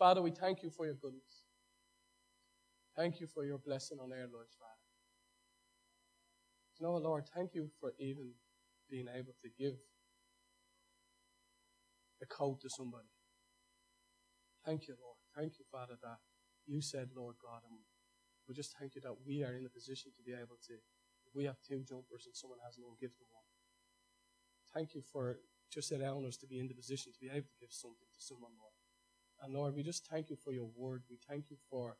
Father, we thank you for your goodness. Thank you for your blessing on our lives, Father. You know, Lord, thank you for even being able to give a coat to somebody. Thank you, Lord. Thank you, Father, that you said, Lord God, and we just thank you that we are in a position to be able to, if we have 2 jumpers and someone has no, give them one. Thank you for just allowing us to be in the position to be able to give something to someone, Lord. And Lord, we just thank you for your word. We thank you for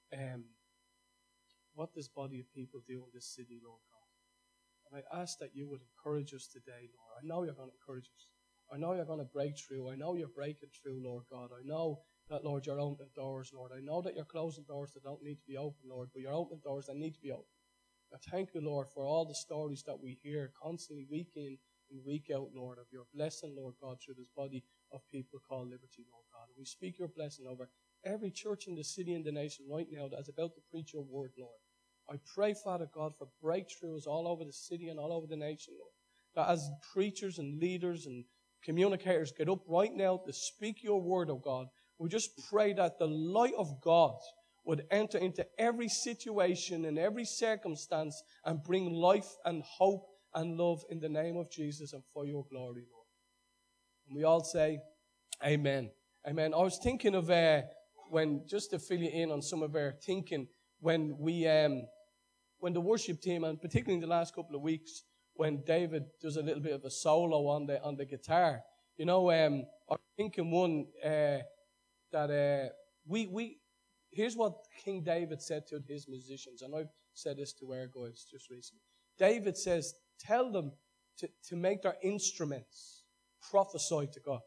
what this body of people do in this city, Lord God. And I ask that you would encourage us today, Lord. I know you're going to encourage us. I know you're going to break through. I know you're breaking through, Lord God. I know that, Lord, you're opening doors, Lord. I know that you're closing doors that don't need to be open, Lord, but you're opening doors that need to be open. I thank you, Lord, for all the stories that we hear constantly, week in and week out, Lord, of your blessing, Lord God, through this body of people called Liberty, Lord God. And we speak your blessing over every church in the city and the nation right now that is about to preach your word, Lord. I pray, Father God, for breakthroughs all over the city and all over the nation, Lord. That as preachers and leaders and communicators get up right now to speak your word, oh God, we just pray that the light of God would enter into every situation and every circumstance and bring life and hope and love in the name of Jesus and for your glory, Lord. And we all say, amen. Amen. I was thinking of when, just to fill you in on some of our thinking, when we, when the worship team, and particularly in the last couple of weeks, when David does a little bit of a solo on the guitar, you know, I'm thinking one that here's what King David said to his musicians, and I've said this to our guys just recently. David says, tell them to make their instruments prophesy to God.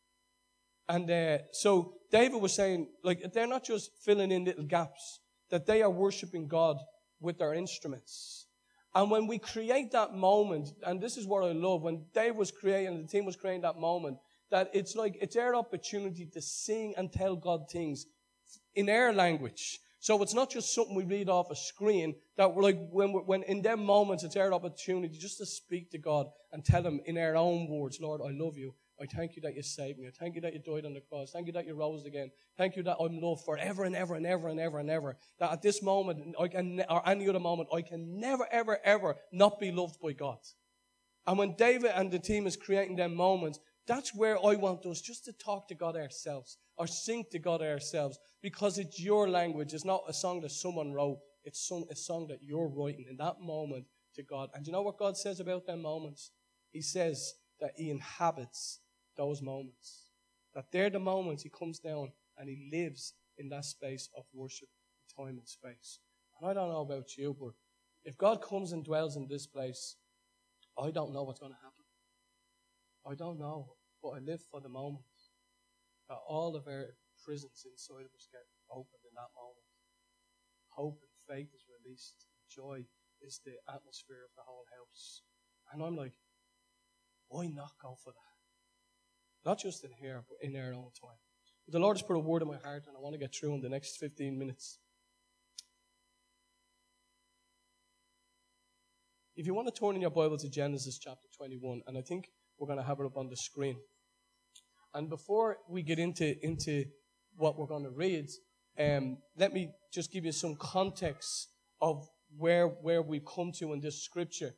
And so David was saying, like, they're not just filling in little gaps, that they are worshiping God with their instruments. And when we create that moment, and this is what I love, when Dave was creating, the team was creating that moment, that it's like, it's our opportunity to sing and tell God things in our language. So it's not just something we read off a screen, that we're like, when in them moments, it's our opportunity just to speak to God and tell Him in our own words, Lord, I love you. I thank you that you saved me. I thank you that you died on the cross. Thank you that you rose again. Thank you that I'm loved forever and ever and ever and ever and ever. That at this moment, or any other moment, I can never, ever, ever not be loved by God. And when David and the team is creating them moments, that's where I want us just to talk to God ourselves or sing to God ourselves, because it's your language. It's not a song that someone wrote. It's a song that you're writing in that moment to God. And you know what God says about them moments? He says that He inhabits those moments. That they're the moments He comes down and He lives in that space of worship, time and space. And I don't know about you, but if God comes and dwells in this place, I don't know what's going to happen. I don't know, but I live for the moment that all of our prisons inside of us get opened in that moment. Hope and faith is released. Joy is the atmosphere of the whole house. And I'm like, why not go for that? Not just in here, but in our own time. But the Lord has put a word in my heart, and I want to get through in the next 15 minutes. If you want to turn in your Bible to Genesis chapter 21, and I think we're going to have it up on the screen. And before we get into what we're going to read, let me just give you some context of where we've come to in this scripture.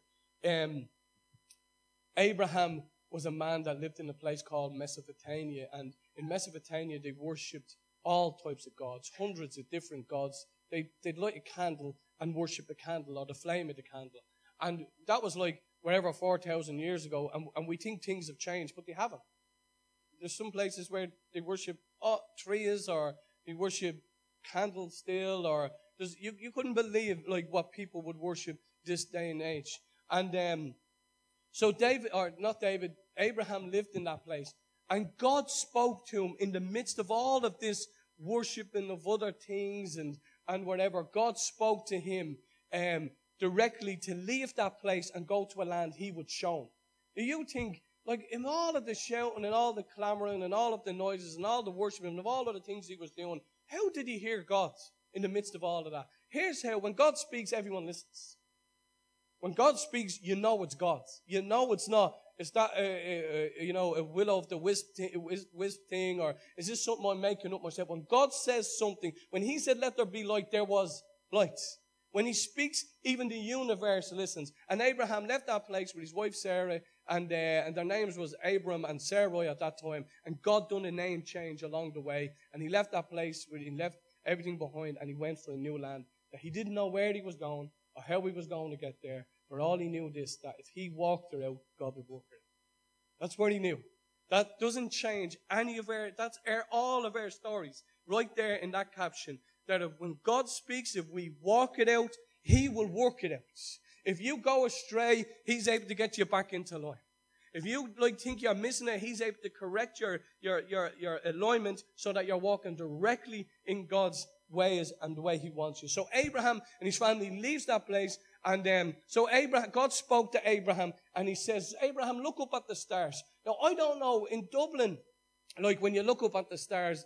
Abraham was a man that lived in a place called Mesopotamia, and in Mesopotamia they worshipped all types of gods, hundreds of different gods. They'd light a candle and worship the candle or the flame of the candle. And that was like wherever 4,000 years ago, and we think things have changed, but they haven't. There's some places where they worship trees, or they worship candles still, or you couldn't believe like what people would worship this day and age. And so Abraham lived in that place, and God spoke to him in the midst of all of this worshiping of other things and whatever. God spoke to him directly to leave that place and go to a land He would show him. Do you think, like, in all of the shouting and all the clamoring and all of the noises and all the worshiping and of all of the things he was doing, how did he hear God in the midst of all of that? Here's how: when God speaks, everyone listens. When God speaks, you know it's God. You know it's not is that, a will of the wisp thing, or is this something I'm making up myself? When God says something, when he said, let there be light, there was light. When he speaks, even the universe listens. And Abraham left that place with his wife Sarah, and their names was Abram and Sarai at that time. And God done a name change along the way. And he left that place, where he left everything behind, and he went for a new land. That he didn't know where he was going or how he was going to get there. But all he knew this, that if he walked it out, God would work it out. That's what he knew. That doesn't change any of all of our stories right there in that caption. That when God speaks, if we walk it out, he will work it out. If you go astray, he's able to get you back into line. If you think you're missing it, he's able to correct your alignment so that you're walking directly in God's ways and the way he wants you. So Abraham and his family leaves that place, and so God spoke to Abraham, and he says, Abraham, look up at the stars. Now, I don't know, in Dublin, like when you look up at the stars,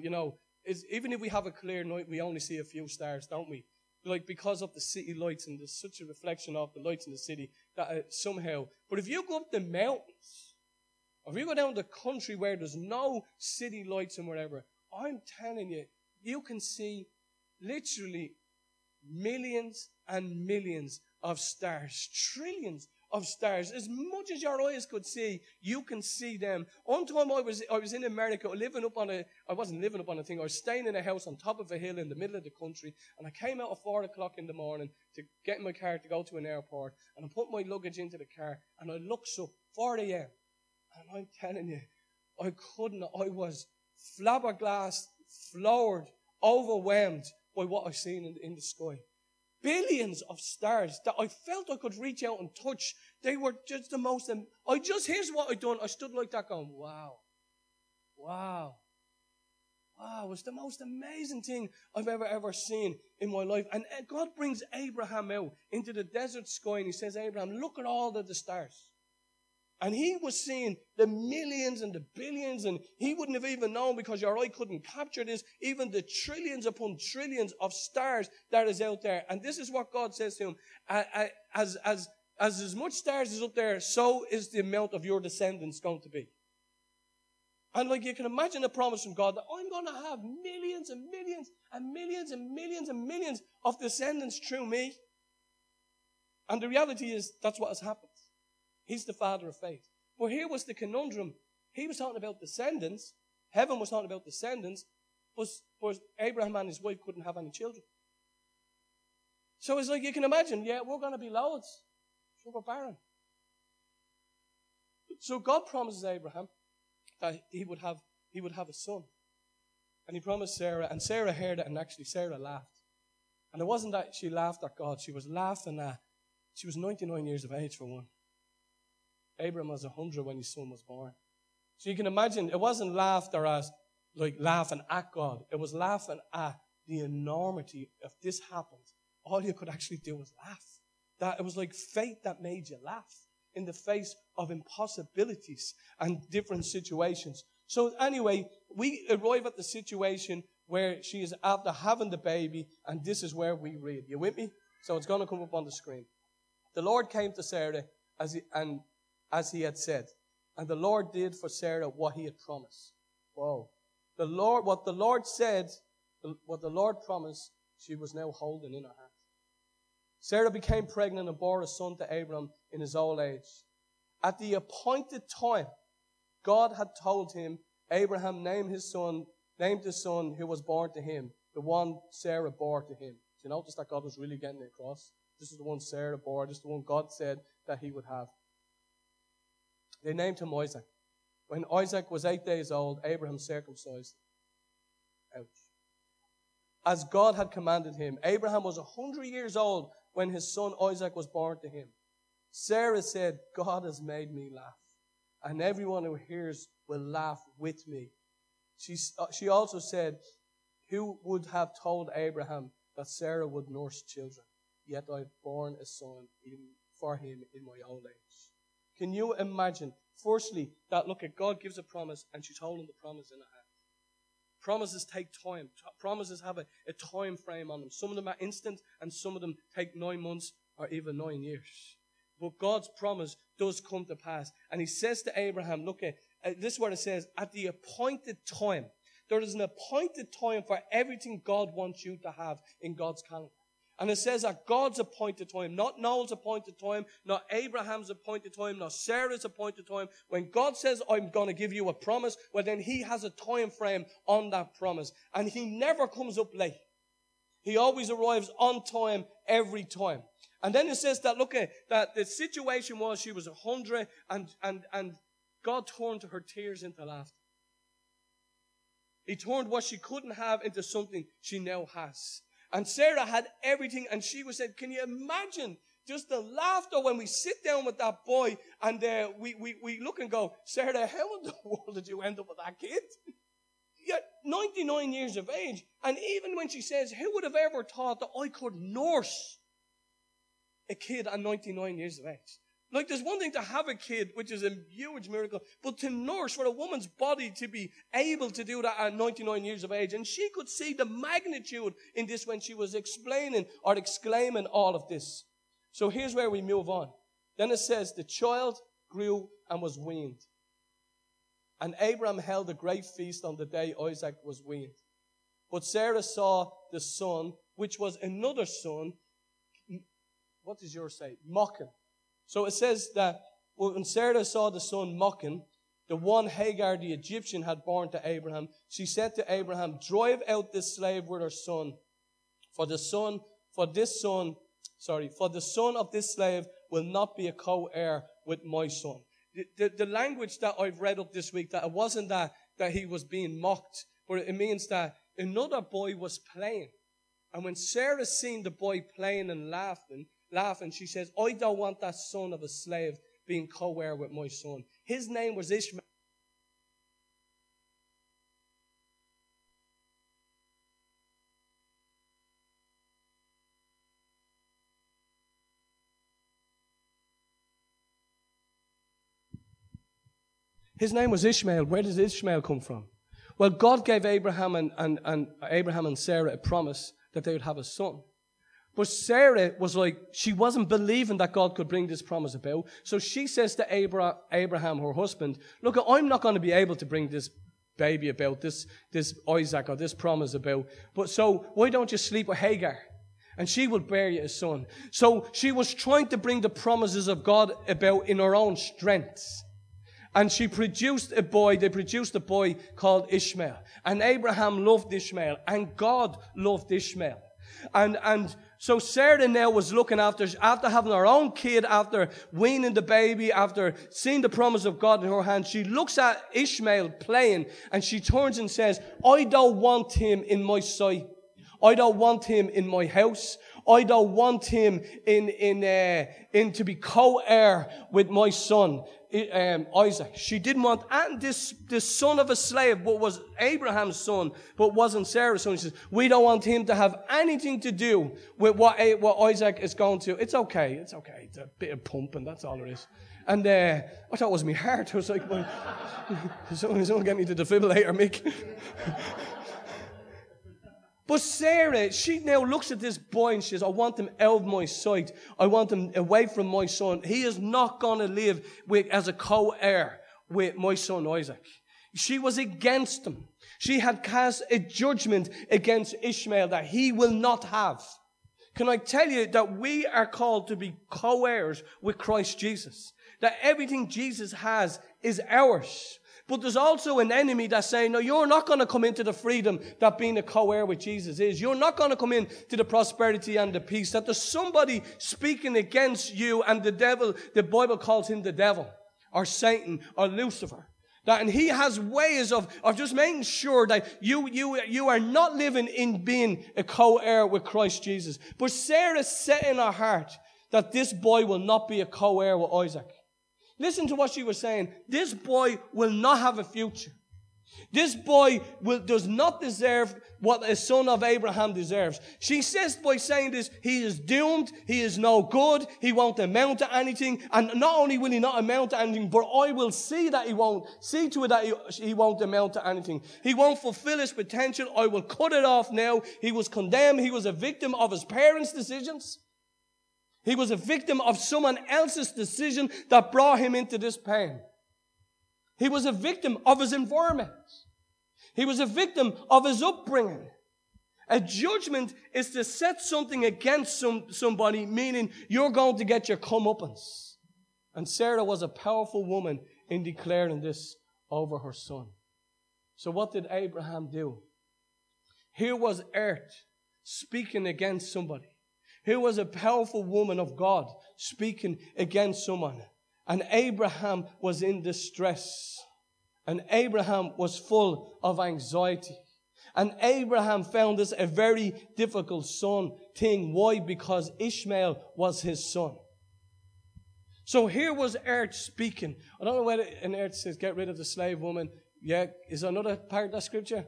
even if we have a clear night, we only see a few stars, don't we? Like because of the city lights, and there's such a reflection of the lights in the city that somehow. But if you go up the mountains, or if you go down the country where there's no city lights and whatever, I'm telling you, you can see literally millions and millions of stars, trillions of stars. As much as your eyes could see, you can see them. One time I was in America, I wasn't living up on a thing, I was staying in a house on top of a hill in the middle of the country, and I came out at 4 o'clock in the morning to get in my car to go to an airport, and I put my luggage into the car, and I looked up 4 a.m., and I'm telling you, I was flabbergasted, floored, overwhelmed by what I seen in the sky. Billions of stars that I felt I could reach out and touch. They were just the most, here's what I done. I stood like that going, wow. It was the most amazing thing I've ever seen in my life. And God brings Abraham out into the desert sky, and he says, Abraham, look at all of the stars. And he was seeing the millions and the billions, and he wouldn't have even known, because your eye couldn't capture this, even the trillions upon trillions of stars that is out there. And this is what God says to him. As much stars is up there, so is the amount of your descendants going to be. And like you can imagine the promise from God that I'm going to have millions and millions and millions and millions and millions of descendants through me. And the reality is that's what has happened. He's the father of faith. But here was the conundrum. He was talking about descendants. Heaven was talking about descendants. But Abraham and his wife couldn't have any children. So it's like you can imagine, we're going to be loads. So we're barren. So God promises Abraham that he would have a son. And he promised Sarah, and Sarah heard it, and actually Sarah laughed. And it wasn't that she laughed at God. She was laughing at, she was 99 years of age for one. Abraham was 100 when his son was born. So you can imagine, it wasn't laughter as like laughing at God. It was laughing at the enormity of this happened. All you could actually do was laugh. That it was like fate that made you laugh in the face of impossibilities and different situations. So anyway, we arrive at the situation where she is after having the baby, and this is where we read. You with me? So it's going to come up on the screen. The Lord came to Sarah as he had said. And the Lord did for Sarah what he had promised. Whoa. What the Lord said, what the Lord promised, she was now holding in her hand. Sarah became pregnant and bore a son to Abram in his old age. At the appointed time, God had told him, Abraham named his son who was born to him, the one Sarah bore to him. Do you notice that God was really getting it across? This is the one Sarah bore. This is the one God said that he would have. They named him Isaac. When Isaac was 8 days old, Abraham circumcised him. Ouch. As God had commanded him. Abraham was 100 years old when his son Isaac was born to him. Sarah said, God has made me laugh, and everyone who hears will laugh with me. She also said, who would have told Abraham that Sarah would nurse children? Yet I've borne a son for him in my old age. Can you imagine, firstly, that God gives a promise and she's holding the promise in her hand. Promises take time. Promises have a time frame on them. Some of them are instant and some of them take 9 months or even 9 years. but God's promise does come to pass. And he says to Abraham, look at this is what it says, at the appointed time. There is an appointed time for everything God wants you to have in God's calendar. And it says at God's appointed time, not Noel's appointed time, not Abraham's appointed time, not Sarah's appointed time. When God says, I'm going to give you a promise, well then he has a time frame on that promise. And he never comes up late. He always arrives on time every time. And then it says that, look at that the situation was she was 100 and God turned her tears into laughter. He turned what she couldn't have into something she now has. And Sarah had everything, and she was saying, can you imagine just the laughter when we sit down with that boy and we look and go, Sarah, how in the world did you end up with that kid? You're 99 years of age. And even when she says, who would have ever thought that I could nurse a kid at 99 years of age? Like, there's one thing to have a kid, which is a huge miracle, but to nurse, for a woman's body to be able to do that at 99 years of age. And she could see the magnitude in this when she was explaining or exclaiming all of this. So here's where we move on. Then it says, the child grew and was weaned. And Abraham held a great feast on the day Isaac was weaned. But Sarah saw the son, which was another son, what does yours say? Mocking. So it says that when Sarah saw the son mocking, the one Hagar the Egyptian had born to Abraham, she said to Abraham, drive out this slave with her son. For the son of this slave will not be a co-heir with my son. The language that I've read up this week, that it wasn't that he was being mocked, but it means that another boy was playing. And when Sarah seen the boy playing and laughing, she says, I don't want that son of a slave being co-heir with my son. His name was Ishmael. His name was Ishmael. Where does Ishmael come from? Well, God gave Abraham and Sarah a promise that they would have a son. But Sarah was like, she wasn't believing that God could bring this promise about. So she says to Abraham, her husband, look, I'm not going to be able to bring this baby about, this Isaac or this promise about. But so why don't you sleep with Hagar? And she will bear you a son. So she was trying to bring the promises of God about in her own strength. And she produced a boy. They produced a boy called Ishmael. And Abraham loved Ishmael. And God loved Ishmael. And so Sarah now was looking after having her own kid, after weaning the baby, after seeing the promise of God in her hand. She looks at Ishmael playing and she turns and says, I don't want him in my sight. I don't want him in my house. I don't want him in to be co-heir with my son, Isaac. She didn't want, and this son of a slave, what was Abraham's son, but wasn't Sarah's son. She says, we don't want him to have anything to do with what Isaac is going to. It's okay. It's a bit of pumping, that's all it is. And I thought it was my heart. I was like, someone get me the defibrillator, Mick. But Sarah, she now looks at this boy and she says, I want him out of my sight. I want him away from my son. He is not going to live as a co-heir with my son Isaac. She was against him. She had cast a judgment against Ishmael that he will not have. Can I tell you that we are called to be co-heirs with Christ Jesus? That everything Jesus has is ours. But there's also an enemy that's saying, no, you're not going to come into the freedom that being a co-heir with Jesus is. You're not going to come into the prosperity and the peace. That there's somebody speaking against you, and the devil, the Bible calls him the devil, or Satan, or Lucifer. And he has ways of just making sure that you are not living in being a co-heir with Christ Jesus. But Sarah set in her heart that this boy will not be a co-heir with Isaac. Listen to what she was saying. This boy will not have a future. This boy does not deserve what a son of Abraham deserves. She says by saying this, he is doomed, he is no good, he won't amount to anything. And not only will he not amount to anything, but I will see to it that he won't amount to anything. He won't fulfill his potential. I will cut it off now. He was condemned. He was a victim of his parents' decisions. He was a victim of someone else's decision that brought him into this pain. He was a victim of his environment. He was a victim of his upbringing. A judgment is to set something against somebody, meaning you're going to get your comeuppance. And Sarah was a powerful woman in declaring this over her son. So what did Abraham do? Here was earth speaking against somebody. Here was a powerful woman of God speaking against someone. And Abraham was in distress. And Abraham was full of anxiety. And Abraham found this a very difficult thing. Why? Because Ishmael was his son. So here was earth speaking. I don't know whether in earth says get rid of the slave woman. Yeah, is there another part of that scripture?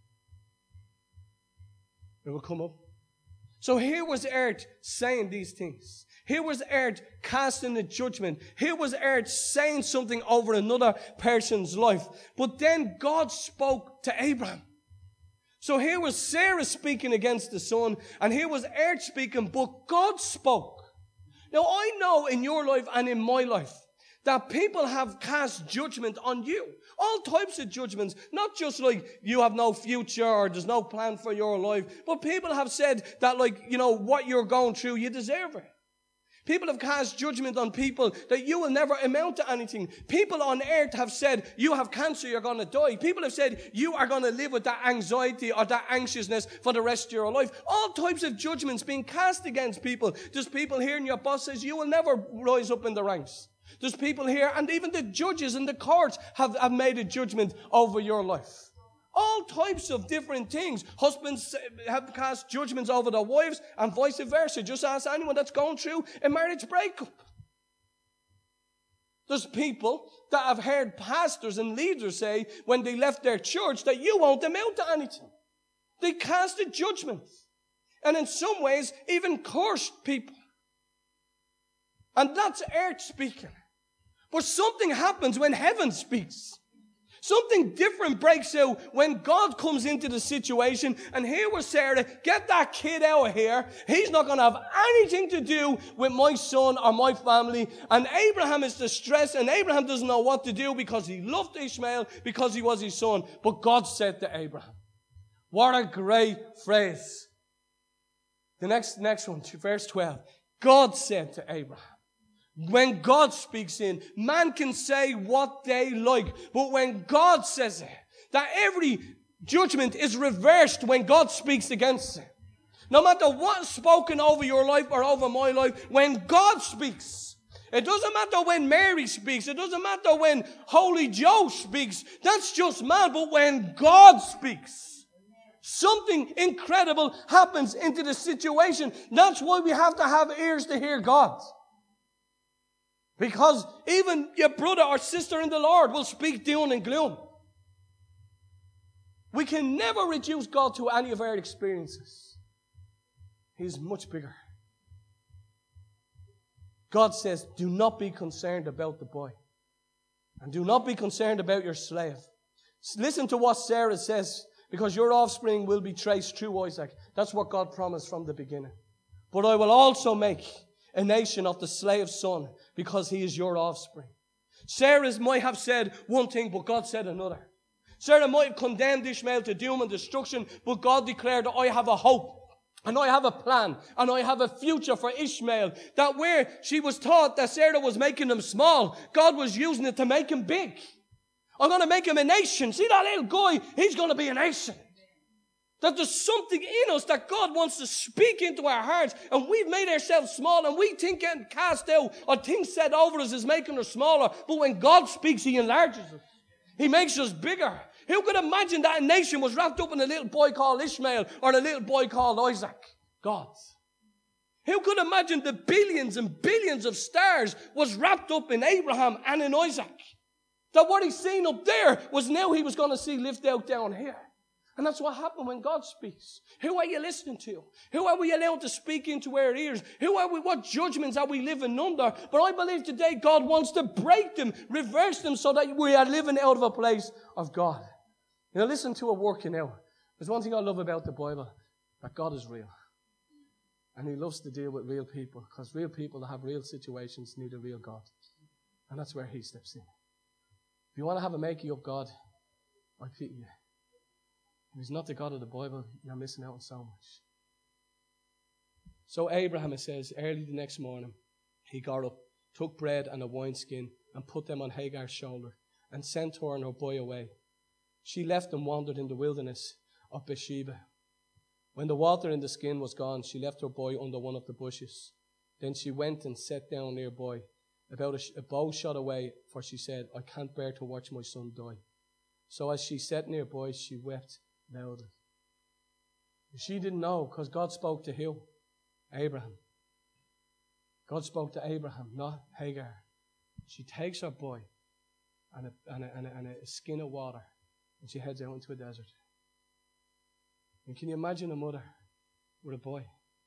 It will come up. So here was earth saying these things. Here was earth casting the judgment. Here was earth saying something over another person's life. But then God spoke to Abraham. So here was Sarah speaking against the son, and here was earth speaking, but God spoke. Now I know in your life and in my life that people have cast judgment on you. All types of judgments. Not just like you have no future or there's no plan for your life. But people have said that what you're going through, you deserve it. People have cast judgment on people that you will never amount to anything. People on earth have said, you have cancer, you're going to die. People have said, you are going to live with that anxiety or that anxiousness for the rest of your life. All types of judgments being cast against people. There's people here and your boss says, you will never rise up in the ranks. There's people here, and even the judges in the courts have made a judgment over your life. All types of different things. Husbands have cast judgments over their wives and vice versa. Just ask anyone that's going through a marriage breakup. There's people that have heard pastors and leaders say when they left their church that you won't amount to anything. They cast a judgment. And in some ways, even cursed people. And that's earth speaking. But something happens when heaven speaks. Something different breaks out when God comes into the situation. And here was Sarah, get that kid out of here. He's not going to have anything to do with my son or my family. And Abraham is distressed, and Abraham doesn't know what to do because he loved Ishmael, because he was his son. But God said to Abraham, what a great phrase. The next one, verse 12. God said to Abraham. When God speaks in, man can say what they like. But when God says it, that every judgment is reversed when God speaks against it. No matter what's spoken over your life or over my life, when God speaks, it doesn't matter when Mary speaks. It doesn't matter when Holy Joe speaks. That's just man. But when God speaks, something incredible happens into the situation. That's why we have to have ears to hear God. Because even your brother or sister in the Lord will speak doom and gloom. We can never reduce God to any of our experiences. He's much bigger. God says, do not be concerned about the boy. And do not be concerned about your slave. Listen to what Sarah says, because your offspring will be traced through Isaac. That's what God promised from the beginning. But I will also make a nation of the slave son, because he is your offspring. Sarah might have said one thing, but God said another. Sarah might have condemned Ishmael to doom and destruction, but God declared, I have a hope, and I have a plan, and I have a future for Ishmael. That where she was taught that Sarah was making him small, God was using it to make him big. I'm going to make him a nation. See that little guy? He's going to be a nation. That there's something in us that God wants to speak into our hearts, and we've made ourselves small, and we think getting cast out or things said over us is making us smaller. But when God speaks, He enlarges us. He makes us bigger. Who could imagine that a nation was wrapped up in a little boy called Ishmael or a little boy called Isaac? God. Who could imagine the billions and billions of stars was wrapped up in Abraham and in Isaac? That what he's seen up there was now he was going to see lived out down here. And that's what happened when God speaks. Who are you listening to? Who are we allowed to speak into our ears? What judgments are we living under? But I believe today God wants to break them, reverse them, so that we are living out of a place of God. Listen to it working out. There's one thing I love about the Bible, that God is real. And he loves to deal with real people, because real people that have real situations need a real God. And that's where he steps in. If you want to have a make-you-up God, I pity you. If he's not the God of the Bible, you're missing out on so much. So Abraham, it says, early the next morning, he got up, took bread and a wineskin, and put them on Hagar's shoulder, and sent her and her boy away. She left and wandered in the wilderness of Beersheba. When the water in the skin was gone, she left her boy under one of the bushes. Then she went and sat down nearby, about a bow shot away, for she said, I can't bear to watch my son die. So as she sat nearby, she wept loudly. She didn't know, because God spoke to who? Abraham. God spoke to Abraham, not Hagar. She takes her boy and a skin of water, and she heads out into a desert. And can you imagine a mother with a boy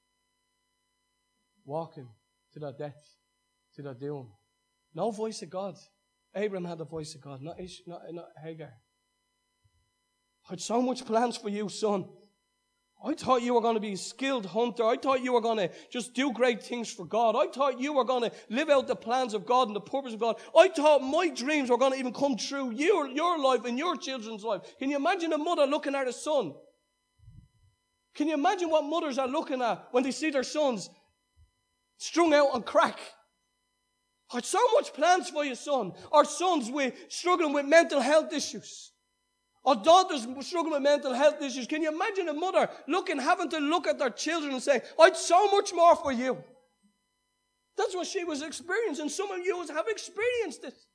walking to their death, to their doom? No voice of God. Abraham had the voice of God, not Hagar. I had so much plans for you, son. I thought you were going to be a skilled hunter. I thought you were going to just do great things for God. I thought you were going to live out the plans of God and the purpose of God. I thought my dreams were going to even come true. Your life and your children's life. Can you imagine a mother looking at a son? Can you imagine what mothers are looking at when they see their sons strung out on crack? I had so much plans for you, son. Our sons struggling with mental health issues. Our daughters struggling with mental health issues. Can you imagine a mother having to look at their children and say, I had so much more for you. That's what she was experiencing. Some of you have experienced it.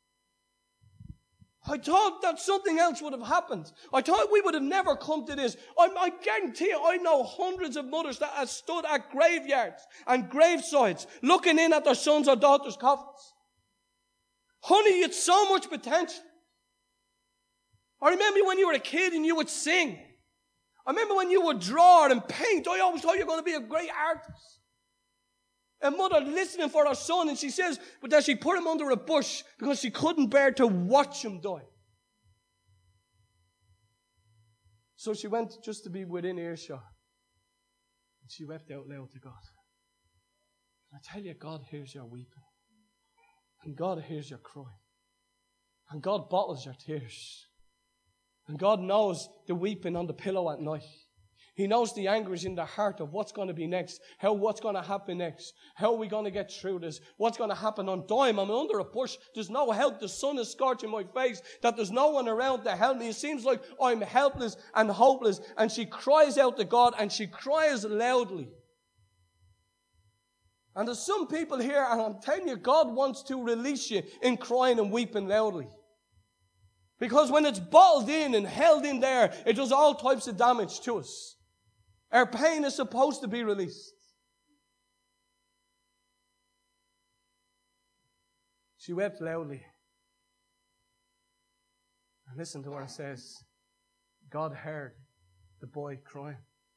I thought that something else would have happened. I thought we would have never come to this. I guarantee you, I know hundreds of mothers that have stood at graveyards and gravesides looking in at their sons or daughters' coffins. Honey, it's so much potential. I remember when you were a kid and you would sing. I remember when you would draw and paint. I always thought you were going to be a great artist. A mother listening for her son, and she says that she put him under a bush because she couldn't bear to watch him die. So she went just to be within earshot. And she wept out loud to God. And I tell you, God hears your weeping. And God hears your crying. And God bottles your tears. And God knows the weeping on the pillow at night. He knows the anguish in the heart of what's going to be next, what's going to happen next, how are we going to get through this, what's going to happen. I'm dying, I'm under a bush, there's no help, the sun is scorching my face, that there's no one around to help me. It seems like I'm helpless and hopeless. And she cries out to God, and she cries loudly. And there's some people here, and I'm telling you, God wants to release you in crying and weeping loudly. Because when it's bottled in and held in there, it does all types of damage to us. Our pain is supposed to be released. She wept loudly. And listen to what it says. God heard the boy crying.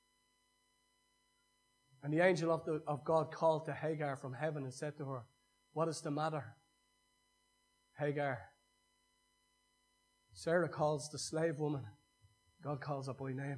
And the angel of God called to Hagar from heaven and said to her, what is the matter, Hagar? Sarah calls the slave woman. God calls her by name.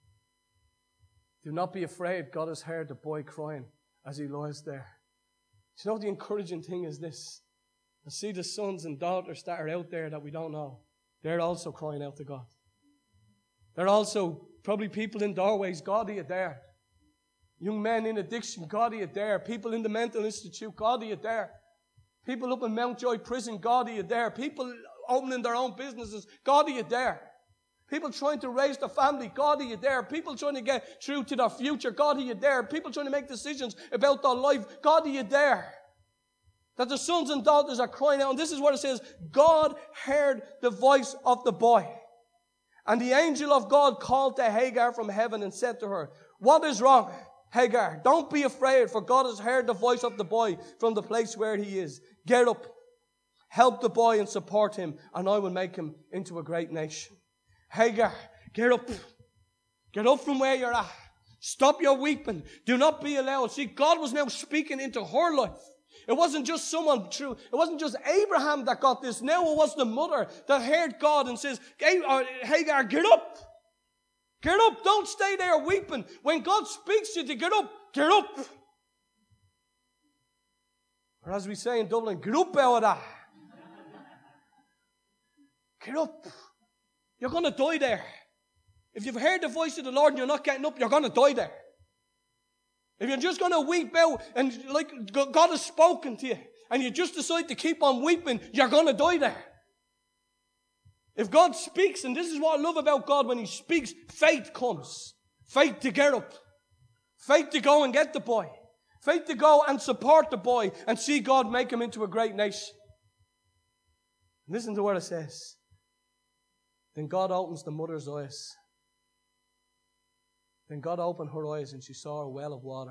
Do not be afraid. God has heard the boy crying as he lies there. Do you know what the encouraging thing is this? I see the sons and daughters that are out there that we don't know. They're also crying out to God. They're also probably people in doorways. God, are you there? Young men in addiction. God, are you there? People in the mental institute. God, are you there? People up in Mountjoy prison. God, are you there? People opening their own businesses. God, are you there? People trying to raise their family. God, are you there? People trying to get through to their future. God, are you there? People trying to make decisions about their life. God, are you there? That the sons and daughters are crying out. And this is what it says. God heard the voice of the boy. And the angel of God called to Hagar from heaven and said to her, what is wrong, Hagar? Don't be afraid, for God has heard the voice of the boy from the place where he is. Get up, help the boy and support him, and I will make him into a great nation. Hagar, get up. Get up from where you're at. Stop your weeping. Do not be allowed. See, God was now speaking into her life. It wasn't just someone true. It wasn't just Abraham that got this. Now it was the mother that heard God and says, Hagar, get up. Get up. Don't stay there weeping. When God speaks to you to get up, get up. Or as we say in Dublin, get up out of that. Get up. You're going to die there. If you've heard the voice of the Lord and you're not getting up, you're going to die there. If you're just going to weep out and like God has spoken to you and you just decide to keep on weeping, you're going to die there. If God speaks, and this is what I love about God, when He speaks, faith comes. Faith to get up. Faith to go and get the boy. Faith to go and support the boy and see God make him into a great nation. Listen to what it says. Then God opens the mother's eyes. Then God opened her eyes and she saw a well of water.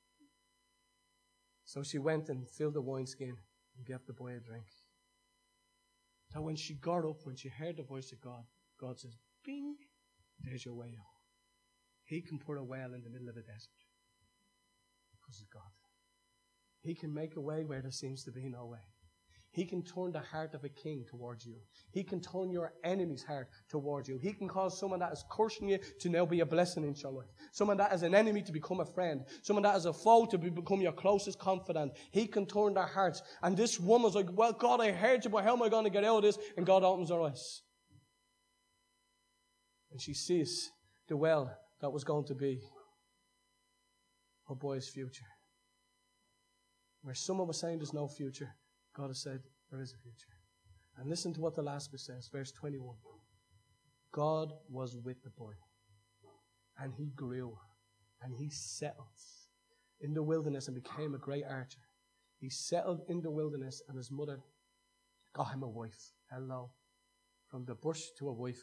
So she went and filled the wineskin and gave the boy a drink. So when she got up, when she heard the voice of God, God says, bing, there's your way out. He can put a well in the middle of a desert. Because of God. He can make a way where there seems to be no way. He can turn the heart of a king towards you. He can turn your enemy's heart towards you. He can cause someone that is cursing you to now be a blessing in your life. Someone that is an enemy to become a friend. Someone that is a foe to become your closest confidant. He can turn their hearts. And this woman's like, well, God, I heard you, but how am I going to get out of this? And God opens her eyes. And she sees the well that was going to be her boy's future. Where someone was saying there's no future, God has said there is a future. And listen to what the last bit says, verse 21. God was with the boy, and he grew, and he settled in the wilderness and became a great archer. He settled in the wilderness, and his mother got him a wife. Hello. From the bush to a wife.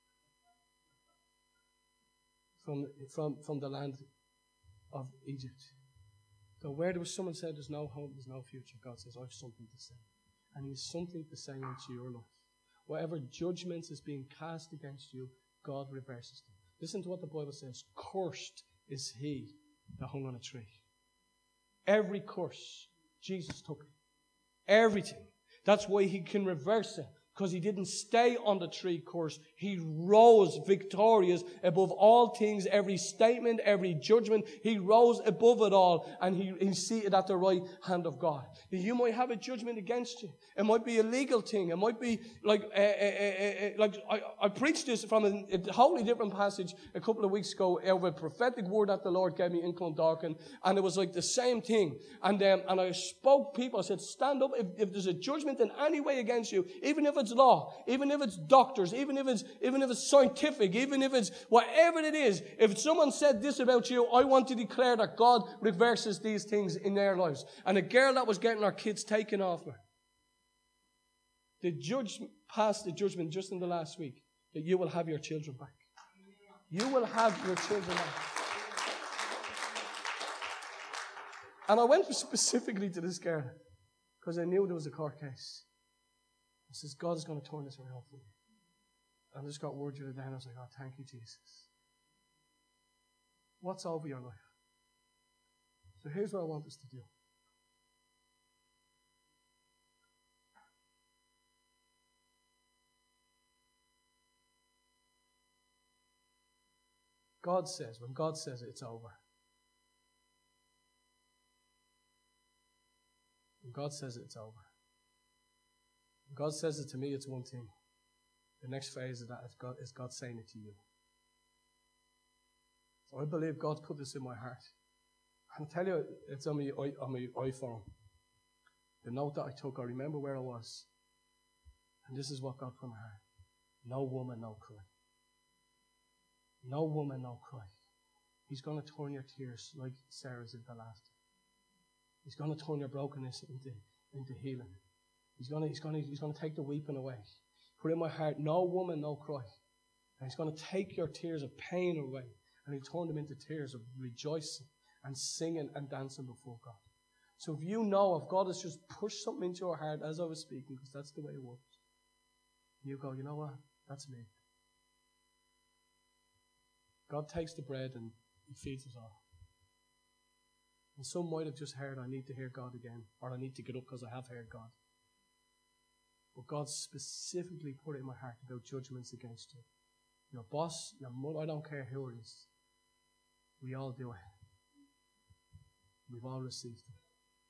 From the land of Egypt. So where there was someone said there's no hope, there's no future, God says, I have something to say. And He has something to say into your life. Whatever judgments is being cast against you, God reverses them. Listen to what the Bible says. Cursed is he that hung on a tree. Every curse, Jesus took it. Everything. That's why He can reverse it. Because He didn't stay on the tree curse. He rose victorious above all things, every statement, every judgment. He rose above it all, and He's seated at the right hand of God. You might have a judgment against you. It might be a legal thing. It might be like I preached this from a wholly different passage a couple of weeks ago of a prophetic word that the Lord gave me in Clondalkin, and it was like the same thing. And I spoke people. I said, stand up if there's a judgment in any way against you, even if it's law, even if it's doctors, even if it's scientific, even if it's whatever it is. If someone said this about you, I want to declare that God reverses these things in their lives. And a girl that was getting her kids taken off her, the judge passed the judgment just in the last week that you will have your children back. You will have your children back. And I went specifically to this girl because I knew there was a court case. I says, God is going to turn this around for you. And I just got word the other day, and I was like, oh, thank you, Jesus. What's over your life? So here's what I want us to do. God says, when God says it, it's over. When God says it, it's over. When God says it to me, it's one thing. The next phase of that is God saying it to you. So I believe God put this in my heart. I'll tell you, it's on my iPhone. The note that I took, I remember where I was. And this is what God put in my heart. No woman, no cry. No woman, no cry. He's going to turn your tears like Sarah's into laughter. He's going to turn your brokenness into healing. He's going to take the weeping away. Put in my heart, no woman, no cry. And He's going to take your tears of pain away. And He'll turn them into tears of rejoicing and singing and dancing before God. So if you know, if God has just pushed something into your heart as I was speaking, because that's the way it works, you go, you know what? That's me. God takes the bread and He feeds us all. And some might have just heard, I need to hear God again, or I need to get up because I have heard God. But God specifically put it in my heart about judgments against you. your boss, your mother, I don't care who it is. We all do it. We've all received it.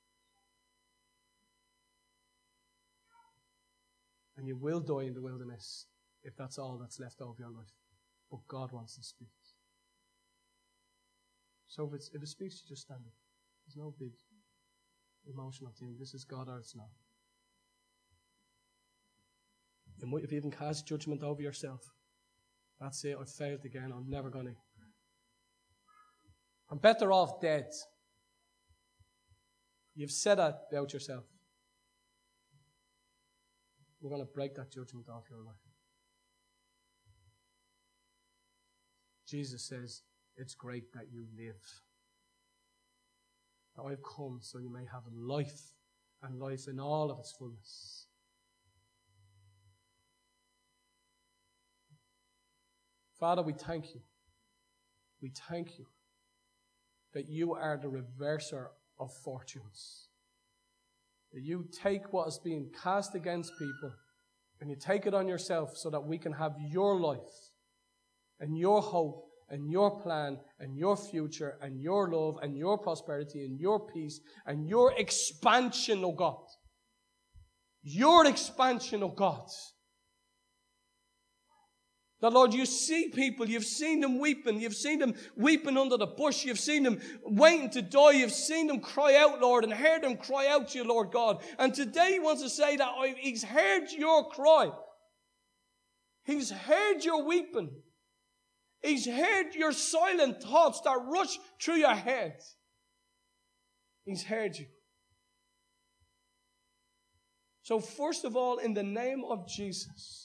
And you will die in the wilderness if that's all that's left over your life. But God wants to speak. So if it speaks, you just stand up. There's no big emotional thing. This is God or it's not. You might have even cast judgment over yourself. That's it. I failed again. I'm never going to. I'm better off dead. You've said that about yourself. We're going to break that judgment off your life. Jesus says, it's great that you live. That I've come so you may have life, and life in all of its fullness. Father, we thank you. We thank you that you are the reverser of fortunes. That you take what is being cast against people and you take it on yourself so that we can have your life and your hope and your plan and your future and your love and your prosperity and your peace and your expansion, oh God. Your expansion, oh God. That, Lord, you see people, you've seen them weeping under the bush, you've seen them waiting to die, you've seen them cry out, Lord, and heard them cry out to you, Lord God. And today he wants to say that he's heard your cry. He's heard your weeping. He's heard your silent thoughts that rush through your head. He's heard you. So first of all, in the name of Jesus,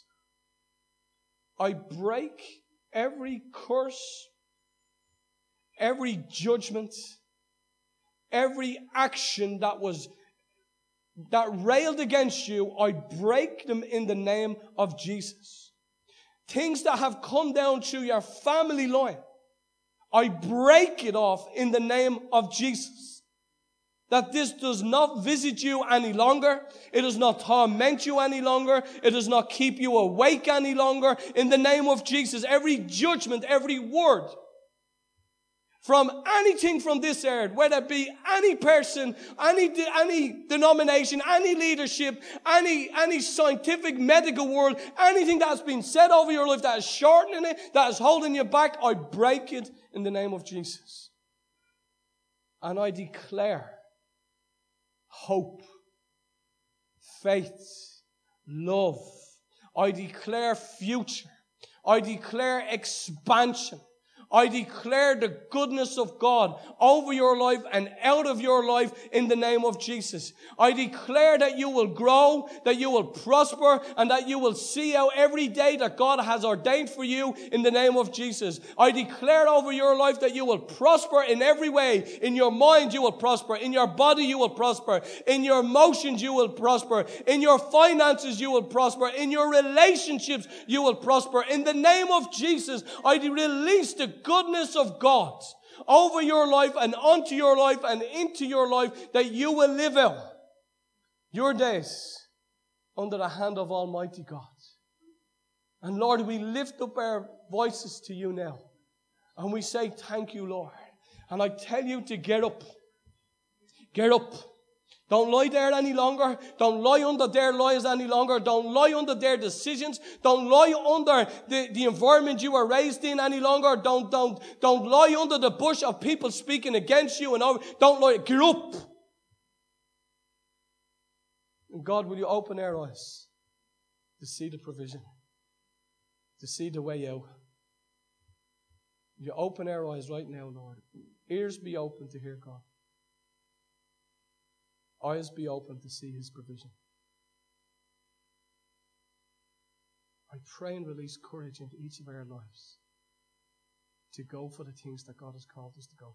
I break every curse, every judgment, every action that railed against you. I break them in the name of Jesus. Things that have come down through your family line, I break it off in the name of Jesus. That this does not visit you any longer. It does not torment you any longer. It does not keep you awake any longer. In the name of Jesus, every judgment, every word from anything from this earth, whether it be any person, any denomination, any leadership, any scientific medical world, anything that has been said over your life that is shortening it, that is holding you back, I break it in the name of Jesus. And I declare hope, faith, love. I declare future. I declare expansion. I declare the goodness of God over your life and out of your life in the name of Jesus. I declare that you will grow, that you will prosper, and that you will see out every day that God has ordained for you in the name of Jesus. I declare over your life that you will prosper in every way. In your mind you will prosper. In your body you will prosper. In your emotions you will prosper. In your finances you will prosper. In your relationships you will prosper. In the name of Jesus, I release the goodness of God over your life and onto your life and into your life, that you will live out your days under the hand of Almighty God. And Lord, we lift up our voices to you now and we say thank you, Lord. And I tell you to get up. Get up. Don't lie there any longer. Don't lie under their lies any longer. Don't lie under their decisions. Don't lie under the environment you were raised in any longer. Don't lie under the bush of people speaking against you and don't lie. Get up. And God, will you open our eyes to see the provision, to see the way out? Will you open our eyes right now, Lord? Ears be open to hear God. Eyes be open to see His provision. I pray and release courage into each of our lives to go for the things that God has called us to go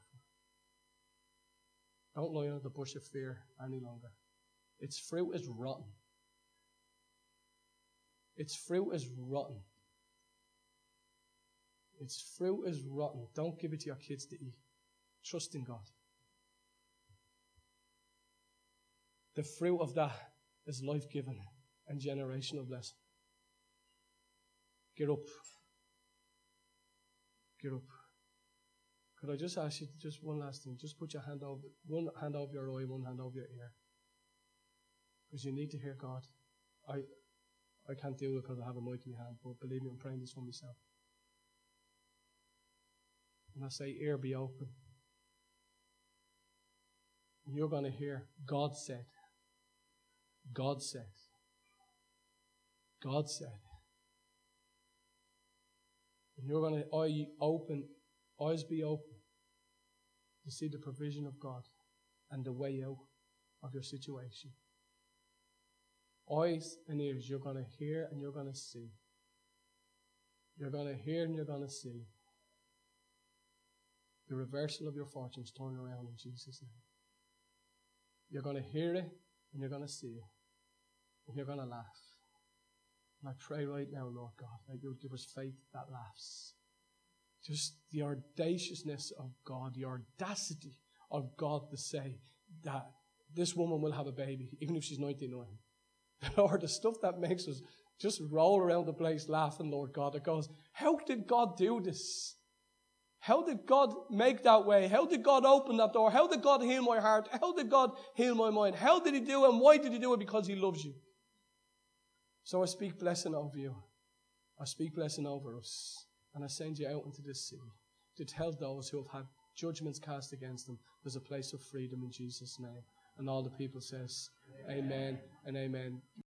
for. Don't lie under the bush of fear any longer. Its fruit is rotten. Its fruit is rotten. Its fruit is rotten. Don't give it to your kids to eat. Trust in God. The fruit of that is life-giving and generational blessing. Get up. get up. Could I just ask you just one last thing? Just put your hand over, one hand over your eye, one hand over your ear. Because you need to hear God. I can't do it because I have a mic in my hand, but believe me, I'm praying this for myself. And I say, ear be open. And you're going to hear, God said. God said. God said. And you're going to eyes be open to see the provision of God and the way out of your situation. Eyes and ears, you're going to hear and you're going to see. You're going to hear and you're going to see the reversal of your fortunes turn around in Jesus' name. You're going to hear it and you're going to see it. And you're going to laugh. And I pray right now, Lord God, that you would give us faith that laughs. Just the audaciousness of God, the audacity of God to say that this woman will have a baby, even if she's 99. Lord, the stuff that makes us just roll around the place laughing, Lord God, it goes, how did God do this? How did God make that way? How did God open that door? How did God heal my heart? How did God heal my mind? How did He do it and why did He do it? Because He loves you. So I speak blessing over you. I speak blessing over us. And I send you out into this city to tell those who have had judgments cast against them there's a place of freedom in Jesus' name. And all the people says, Amen and amen.